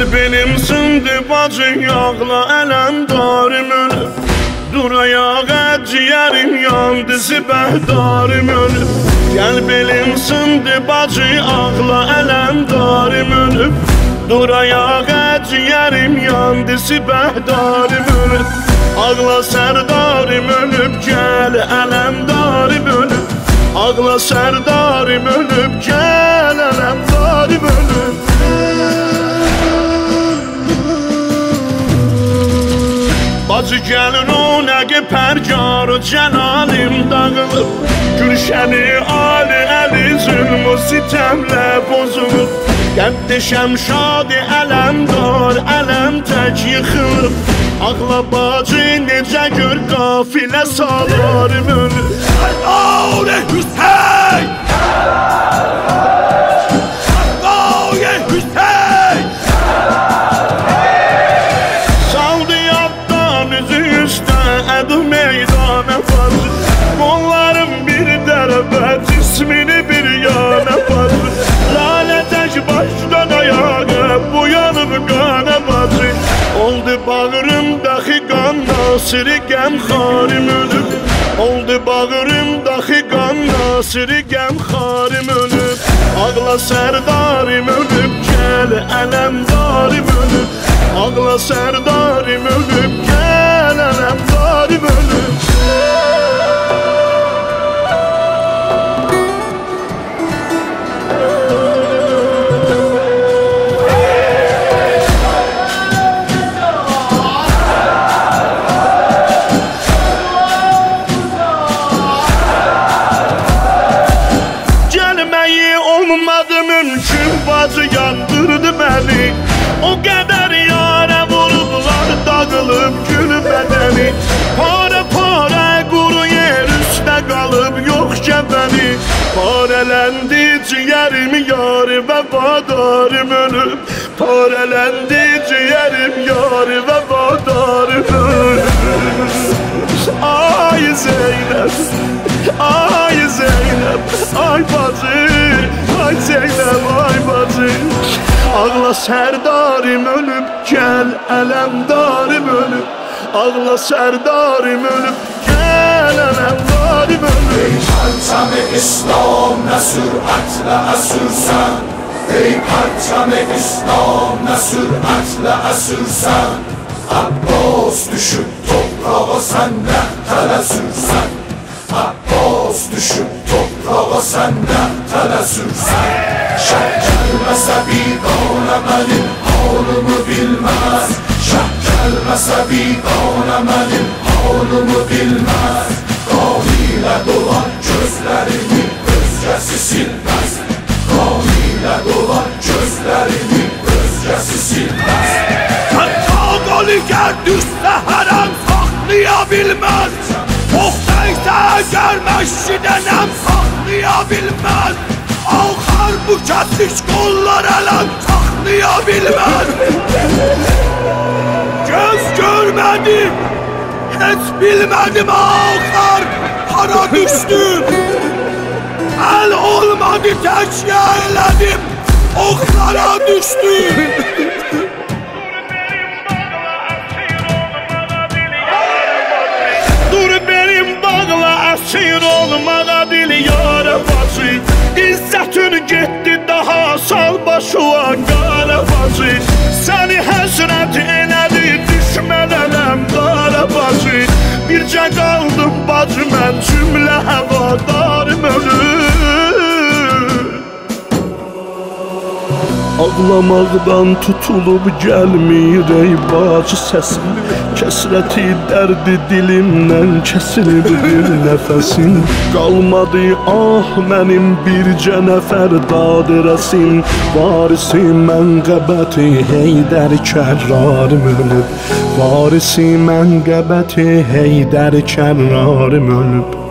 benim sındı bacı yağla ələmdarım ölüb. Dur ayağa ciğerim yandı zibəhdarım ölüb. Gel benim sındı bacı ağla ələmdarım ölüb. Dur ayağa ciğerim yandı zibəhdarım ölüb. Ağla sərdarım ölüb gel ələmdarım ölüb. Ağla sərdarım ölüb gel ələmdarım ölüb. Bacı gəlin o nəqi pərgarı cəlalim dağılıb. Gülşəni ali əli zülmü sitəmlə bozulub. Qəddişəm şadi ələmdar ələm tək yıxılıb. Ağla bacı necə gör qafilə salarım ölüb. Əl'alə Hüseyn! Əl'alə Hüseyn! Saldı yaddan üzü üstə ədu meydana bacı. Qollarım bir dərəbə cismini bir yana bacı. Lalə tək başdan ayağa buyanıb qana bacı. Oldu bağrımdakı qan nasiri qəmxarim ölüb. Oldu bağrımdakı qan nasiri qəmxarim ölüb. Ağla sərdarım ölüb gəl ələmdarım ölüb. Ağla sərdarım ölüb gəl ələmdarım ölüb. Olmadı mümkün bacı yandırdı beni. O qədər yara vurublar dağılıb gül bədəni. Para para quru yer üstə qalıb yox gəbəni. Parələndi ciğərim yarı vəfadarım ölüb. Parələndi ciğərim yarı vəfadarım ölüb. Ay Zeynəb, ay Zeynəb, ay bacı, ay Zeynəb, ay bacı. Ağla sərdarım ölüb, gəl ələmdarım ölüb. Ağla sərdarım ölüb, gəl ələmdarım ölüb. Ey parçam-ı İslam nə sürətlə əsürsən. Ey parçam-ı İslam nə sürətlə əsürsən. Abbas düşüb toprağa sən nə tələ sürsən. Abbas düşüb toprağa sən nə tələ sürsən. Şəh gəlməsə biganə mənim halımı bilməz. Şəh gəlməsə biganə mənim halımı bilməz. Qan ilə dolan gözlərimi özgəsi silməz. Qan ilə dolan gözlərimi özgəsi silməz. Oligar düşsə hərəm saxlaya bilməz. Oxtaysa əgər məşqidənəm saxlaya bilməz. Axar bu kəsiş qollar ələm saxlaya bilməz. Göz görmədim, heç bilmədim axar hara düşdüm. Əl olmadı təkyə elədim, oxlara düşdüm. Əsir olmağa dil yara bacı. İzzətin getdi daha sal başıva qara bacı. Səni həsrət elədi düşmən ələmdara bacı. Bircə qaldım bacı mən cümlə həvadarım ölüb. Ağlamaqdan tutulub gəlmir ey bacı səsim. Kəsrəti dərdi dilimdən kəsilib bir nəfəsim. Qalmadı ah mənim bircə nəfər dadirəsim. Varisi mənqəbəti Heydər kərrarım ölüb. Varisi mənqəbəti Heydər kərrarım ölüb.